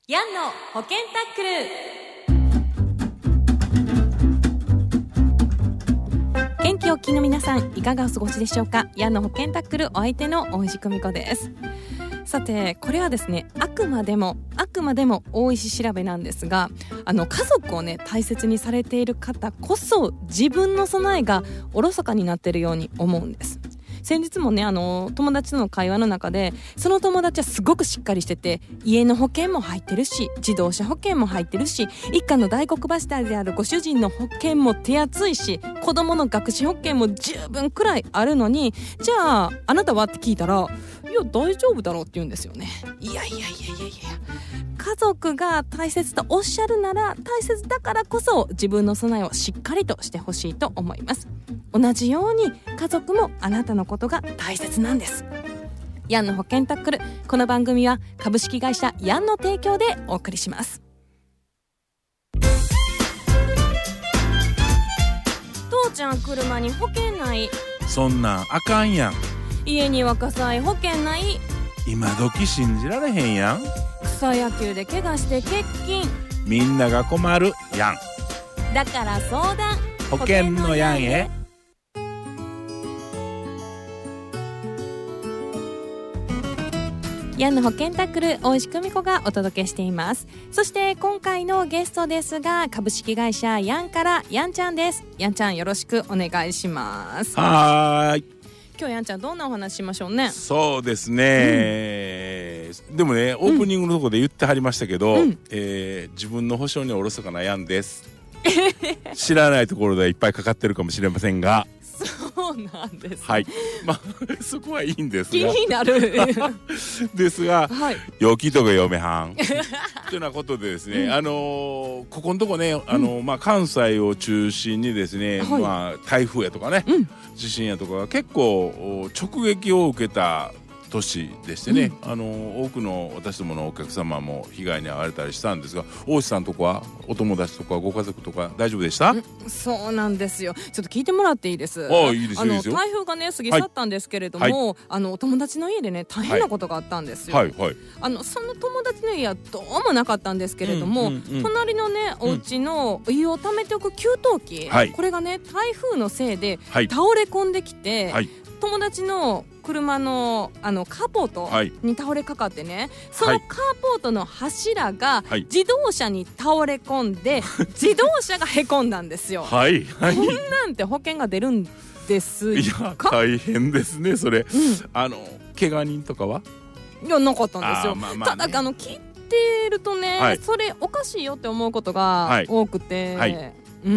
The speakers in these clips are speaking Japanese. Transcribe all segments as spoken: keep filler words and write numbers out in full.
ヤンの保険タックル。元気おっきいの皆さん、いかがお過ごしでしょうか。ヤンの保険タックル、お相手の大石久美子です。さて、これはですね、あくまでもあくまでも大石調べなんですが、あの家族をね大切にされている方こそ自分の備えがおろそかになっているように思うんです。先日もね、あの友達との会話の中で、その友達はすごくしっかりしてて、家の保険も入ってるし、自動車保険も入ってるし、一家の大黒柱であるご主人の保険も手厚いし、子供の学資保険も十分くらいあるのに、じゃああなたはって聞いたら、いや大丈夫だろうって言うんですよね。いやいやいやいやいや、家族が大切とおっしゃるなら、大切だからこそ自分の備えをしっかりとしてほしいと思います。同じように家族もあなたのことが大切なんです。ヤンの保険タックル、この番組は株式会社ヤンの提供でお送りします。父ちゃん車に保険ない。 そんなんあかんやん。 家には火災保険ない。 今時信じられへんやん。 草野球で怪我して欠勤。 みんなが困るやん。 だから相談、 保険のやんへ。 ヤンの保険タックル、大石久美子がお届けしています。そして今回のゲストですが、株式会社ヤンからヤンちゃんです。ヤンちゃん、よろしくお願いします。 はーい。 今日ヤンちゃん、どんなお話しましょうね。 そうですね、うん、でもね、オープニングのところで言ってはりましたけど、うん、えー、自分の保証におろそかなヤンです知らないところでいっぱいかかってるかもしれませんが、 そうなんです、ね、 はい、まあそこはいいんですが、 気になるですが、はい、よう聞いとけ嫁はんというようなことでですね、うん、あのー、ここのとこね、あのーまあ、関西を中心にですね、はい、まあ、台風やとかね、うん、地震やとかが結構直撃を受けた年でしてね、うん、あの多くの私どものお客様も被害に遭われたりしたんですが、大石さんとこはお友達とかご家族とか大丈夫でした？ そうなんですよ。ちょっと聞いてもらっていいです？ ああ、いいですよ、 あのいいですよ。 台風がね過ぎ去ったんですけれども、はい、あのお友達の家でね大変なことがあったんですよ、はいはいはい、あのその友達の家はどうもなかったんですけれども、うんうんうん、隣のねお家のお湯を溜めておく給湯器、はい、これがね台風のせいで倒れ込んできて、はい、友達の車のあのカーポートに倒れかかってね、はい、そのカーポートの柱が自動車に倒れ込んで、はい、自動車がへこんだんですよはいはい、こんなんて保険が出るんですか？ いや大変ですねそれ、うん、あの怪我人とかはいやなかったんですよ、まあまあね、ただあの聞いてるとね、はい、それおかしいよって思うことが多くて、はいはい、うん、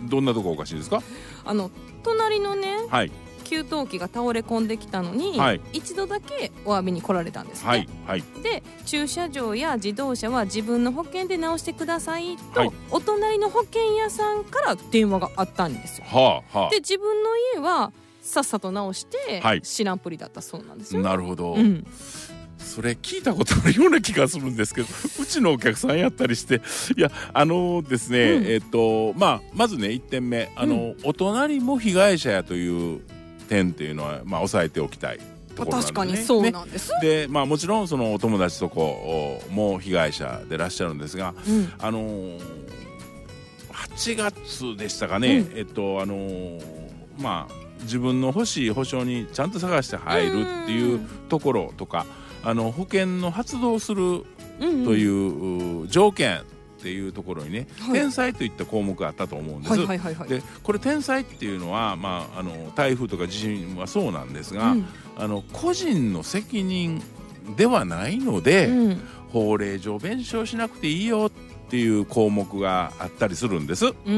どんなとこおかしいですか？ あの隣のね、はい、給湯器が倒れ込んできたのに、はい、一度だけお詫びに来られたんですね、はいはい、で駐車場や自動車は自分の保険で直してくださいと、はい、お隣の保険屋さんから電話があったんですよ、はあはあ、で自分の家はさっさと直して、はい、知らんぷりだったそうなんですよ。 なるほど、うん、それ聞いたことあるような気がするんですけどうちのお客さんやったりして、いやあのですね、うん、えっとまあまずねいってんめ、あの、うん、お隣も被害者やという点っていうのは、まあ、押さえておきたいところなんですね。 確かにそうなんです、ね、 で、まあ、もちろんそのお友達とこも被害者でいらっしゃるんですが、うん、あのー、はちがつでしたかね、うん、えっとあのー、まあ自分の欲しい保証にちゃんと探して入るっていうところとか、あの保険の発動するという条件っていうところにね、はい、天災といった項目があったと思うんです、はいはいはいはい、でこれ天災っていうのは、まあ、あの台風とか地震はそうなんですが、うん、あの個人の責任ではないので、うん、法令上弁償しなくていいよっていう項目があったりするんです、うん、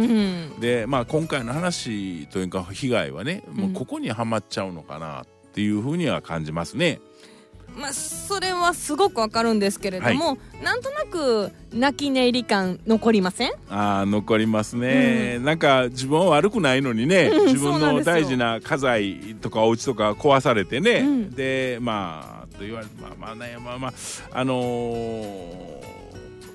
で、まあ、今回の話というか被害はね、うん、もうここにはまっちゃうのかなっていうふうには感じますね。 まあ、それはすごくわかるんですけれども、はい、なんとなく泣き寝入り感残りません？ あ、残りますね、うん、なんか自分は悪くないのにね、うん、自分の大事な家財とかお家とか壊されてね、うん、でまあと言われてまあまあねまあまああのー、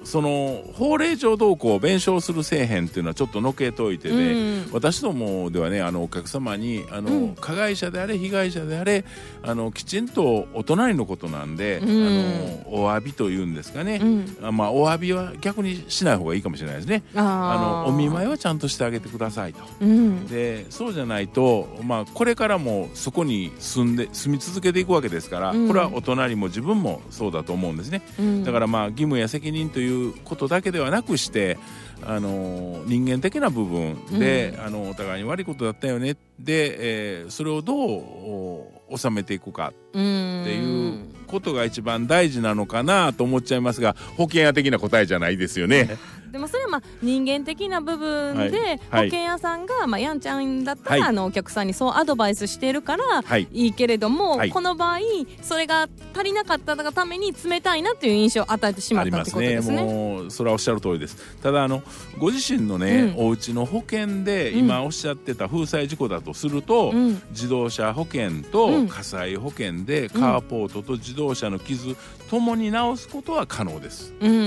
その法令上どうこう弁償するせえへんっていうのはちょっとのけといてね、うん、私どもではねあのお客様にあの、うん、加害者であれ被害者であれあのきちんとお隣のことなんで、うん、あのお詫びというんですかね、うん、あまあ、お詫びは逆にしない方がいいかもしれないですね。あのお見舞いはちゃんとしてあげてくださいと、うん、でそうじゃないと、まあ、これからもそこに住んで住み続けていくわけですから、うん、これはお隣も自分もそうだと思うんですね、うん、だからまあ義務や責任ということだけではなくしてあの人間的な部分で、うん、あのお互いに悪いことだったよねで、えー、それをどう収めていくかっていうことが一番大事なのかなと思っちゃいますが、保険屋的な答えじゃないですよね。 でもそれはまあ人間的な部分で、はい、保険屋さんが、まあ、やんちゃんだったら、はい、あのお客さんにそうアドバイスしているから、はい、いいけれども、はい、この場合それが足りなかったがために冷たいなという印象を与えてしまったってことですね。 ありますね。もうそれはおっしゃる通りです。ただあのご自身のね、うん、お家の保険で今おっしゃってた風災事故だとすると、うん、自動車保険と火災保険でカーポートと自動車の傷ともに直すことは可能です、うん、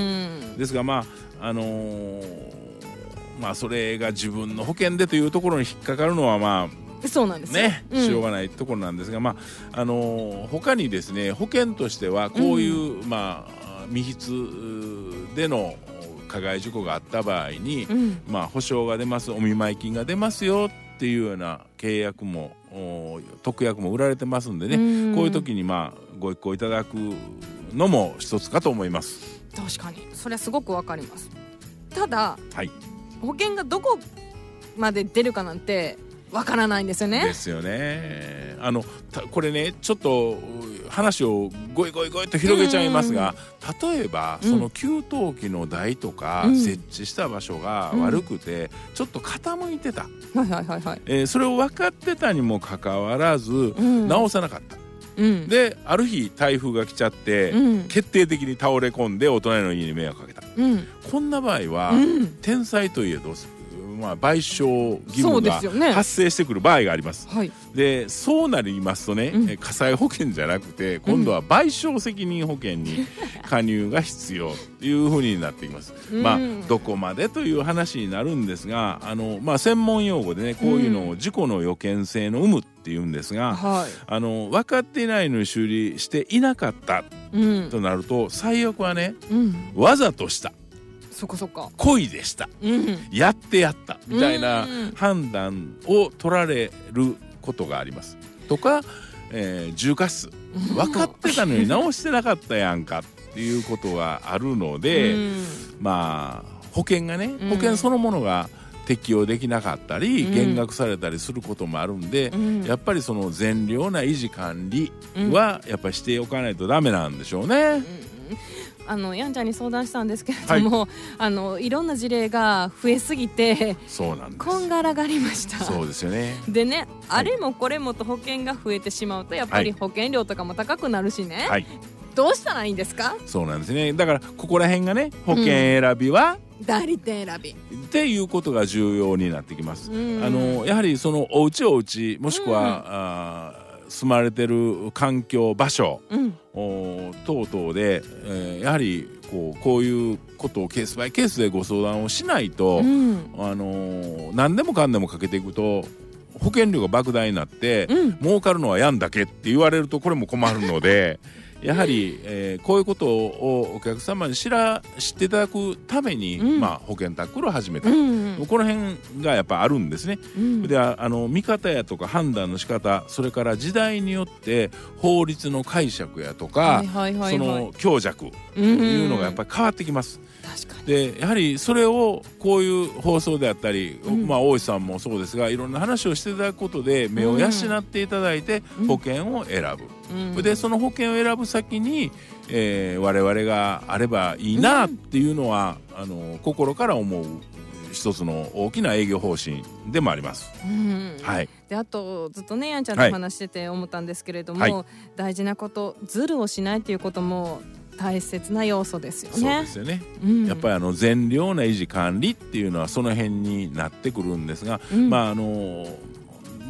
ですがまああのー、まあそれが自分の保険でというところに引っかかるのはまあそうなんですね、うん、しょうがないところなんですが、まああのー、他にですね保険としてはこういう、うん、まあ未筆での加害事故があった場合に、うん、まあ保証が出ますお見舞い金が出ますよっていうような契約も特約も売られてますんでね、うん、こういう時にまあご一考いただくのも一つかと思います。 確かにそれはすごくわかります。ただ、 はい、 保険がどこまで出るかなんてわからないんですよね。 ですよね。あのこれねちょっと話をゴイゴイゴイと広げちゃいますが、例えば、うん、その給湯器の台とか、うん、設置した場所が悪くて、うん、ちょっと傾いてた、 はいはいはいはい、 えー、それを分かってたにもかかわらず、うん、直さなかった、うん、である日台風が来ちゃって、うん、決定的に倒れ込んでお隣の家に迷惑かけた、うん、こんな場合は、うん、天災といえどまあ、賠償義務が発生してくる場合があります。そうですよね。はい、でそうなりますとね、うん、火災保険じゃなくて今度は賠償責任保険に加入が必要というふうになってきます、うん、まあどこまでという話になるんですがあの、まあ、専門用語でねこういうのを事故の予見性の有無っていうんですが、うんはい、あの分かっていないのに修理していなかったとなると、うん、最悪はね、うん、わざとしたそこそこ故意でした、うん、やってやったみたいな判断を取られることがありますとか、えー、重過失分かってたのに直してなかったやんかっていうことがあるので、うん、まあ保険がね保険そのものが適用できなかったり、うん、減額されたりすることもあるんで、うん、やっぱりその善良な維持管理はやっぱりしておかないとダメなんでしょうね、うんあのやんちゃんに相談したんですけれども、はい、あのいろんな事例が増えすぎてそうなんですこんがらがりました。 そうですよね。 でね、あれもこれもと保険が増えてしまうとやっぱり保険料とかも高くなるしね、はい、どうしたらいいんですか？ そうなんですね。だからここら辺がね保険選びは、 うん、代理店選びっていうことが重要になってきます。あのやはりそのお家お家もしくは、うん、あ住まれてる環境場所、うん、等々で、えー、やはりこう、こういうことをケースバイケースでご相談をしないと、うん、あのー、何でもかんでもかけていくと保険料が莫大になって、うん、儲かるのはやんだけって言われるとこれも困るのでやはり、えー、こういうことをお客様に知ら知っていただくために、うんまあ、保険タックルを始めた、うんうん、この辺がやっぱあるんですね、うん、であの見方やとか判断の仕方それから時代によって法律の解釈やとか、はいはいはいはい、その強弱というのがやっぱり変わってきます、うんうん、確かに。でやはりそれをこういう放送であったり、うんまあ、大石さんもそうですがいろんな話をしていただくことで目を養っていただいて保険を選ぶ、うん、でその保険を選ぶ先に、えー、我々があればいいなっていうのは、うん、あの心から思う一つの大きな営業方針でもあります、うんはい、 であとずっとねやんちゃんと話してて思ったんですけれども、はい、大事なことズルをしないということも大切な要素ですよね。 そうですよね、うん、やっぱりあの善良な維持管理っていうのはその辺になってくるんですが、うん、まああの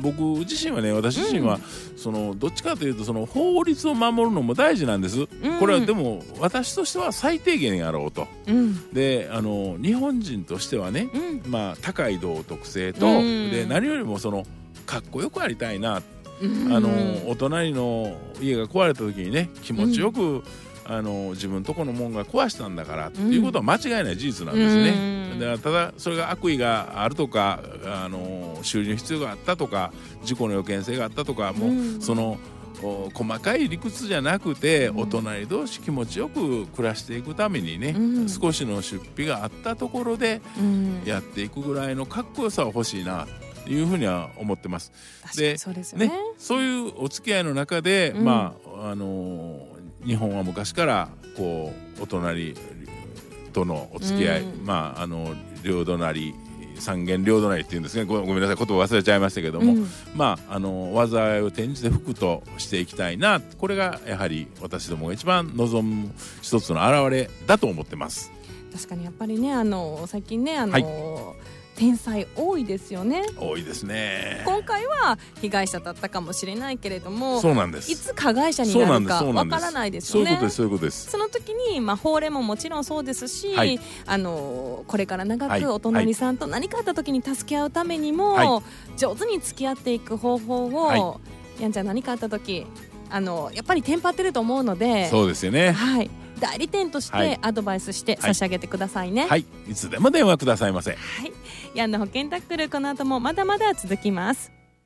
僕自身はね私自身は、うん、そのどっちかというとその法律を守るのも大事なんです、うん、これはでも私としては最低限やろうと、うん、であの日本人としてはね、うん、まあ高い道徳性と、うん、で何よりもそのかっこよくありたいな、うん、あのお隣の家が壊れた時にね気持ちよく、うんあの自分とこのもんが壊したんだからっていうことは間違いない事実なんですね、うん、だからただそれが悪意があるとかあの修理の必要があったとか事故の予見性があったとかもう、うん、その細かい理屈じゃなくて、うん、お隣同士気持ちよく暮らしていくためにね、うん、少しの出費があったところでやっていくぐらいのかっこよさは欲しいなというふうには思ってます。 でそうですよね。 ね、そういうお付き合いの中で、うん、まああの日本は昔からこうお隣とのお付き合い、うん、まああの両隣三軒両隣っていうんですね ご, ごめんなさい言葉忘れちゃいましたけども、うん、まああの災いを転じて福としていきたいなこれがやはり私どもが一番望む一つの表れだと思ってます。 確かにやっぱりねあの最近ねあの、はい天災多いですよね。 多いですね。 今回は被害者だったかもしれないけれどもそうなんです。 いつ加害者になるかわからないですよね。 そういうことですそういうことです。 その時に、まあ、法令ももちろんそうですし、はい、あのこれから長くお隣さんと何かあった時に助け合うためにも、はい、上手に付き合っていく方法を、はい、やんちゃん何かあった時あのやっぱりテンパってると思うのでそうですよね、 はい、代理店としてアドバイスして差し上げてくださいね。 はい、はい、いつでも電話くださいませ。はい、 ヤンの保険タックルこの後もまだまだ続きます。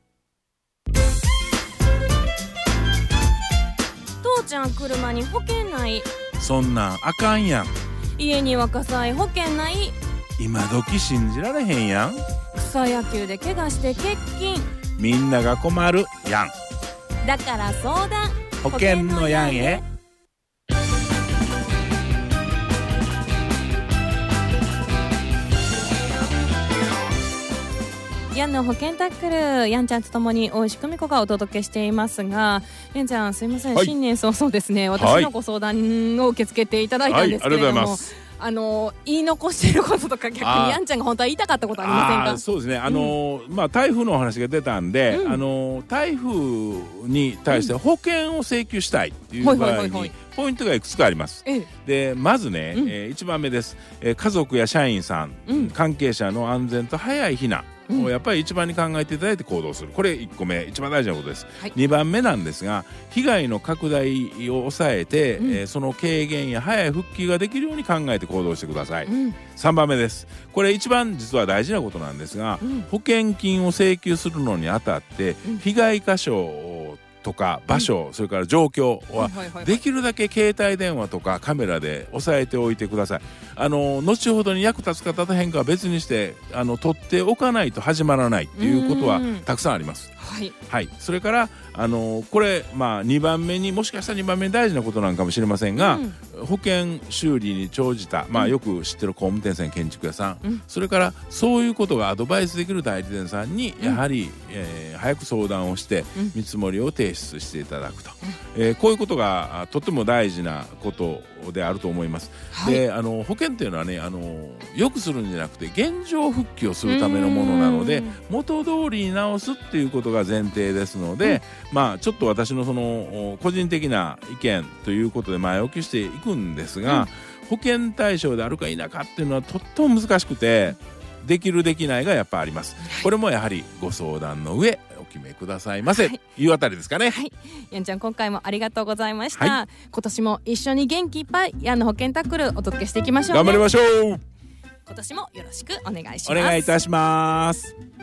父ちゃん車に保険ない。 そんなんあかんやん。 家には火災保険ない。 今時信じられへんやん。 草野球で怪我して欠勤。 みんなが困るやん。 だから相談保険のやんへ。 ヤンの保険タックルヤンちゃんとともに大石久美子がお届けしていますが、ヤンちゃんすいません、はい、新年早々ですね私のご相談を受け付けていただいたんですけれども、はいはい、ありがとうございます。あの言い残していることとか逆にヤンちゃんが本当は言いたかったことありませんか？ あそうですねあの、うんまあ、台風のお話が出たんで、うん、あの台風に対して保険を請求したいっていう場合にポイントがいくつかあります、ええ、でまずね、うんえー、いちばんめです、えー、家族や社員さん、うん、関係者の安全と早い避難をやっぱり一番に考えていただいて行動する、これいっこめ一番大事なことです、はい、にばんめなんですが被害の拡大を抑えて、うんえー、その軽減や早い復旧ができるように考えて行動してください、うん、さんばんめです。これ一番実は大事なことなんですが、うん、保険金を請求するのにあたって、うん、被害箇所とか場所、うん、それから状況はできるだけ携帯電話とかカメラで押さえておいてください。あの後ほどに役立つか立たへんかは別にしてあの取っておかないと始まらないっていうことはたくさんあります。はい、はい、それからあのこれ、まあ、にばんめにもしかしたらにばんめに大事なことなのかもしれませんが、うん、保険修理に長じた、まあ、よく知ってる工務店さん建築屋さん、うん、それからそういうことがアドバイスできる代理店さんにやはり、うんえー、早く相談をして見積もりを提出していただくと、うんえー、こういうことがとっても大事なことであると思います、はい、であの保険っていうのはねあのよくするんじゃなくて現状復帰をするためのものなので元通りに直すっていうことが前提ですので、うん、まあちょっと私のその個人的な意見ということで前置きしていくんですが、うん、保険対象であるか否かっていうのはとっても難しくてできるできないがやっぱあります。これもやはりご相談の上お決めくださいませ、はい、いうあたりですかね。はい、 やんちゃん今回もありがとうございました、はい、今年も一緒に元気いっぱいヤンの保険タックルお届けしていきましょうね。 頑張りましょう。 今年もよろしくお願いします。 お願いいたします。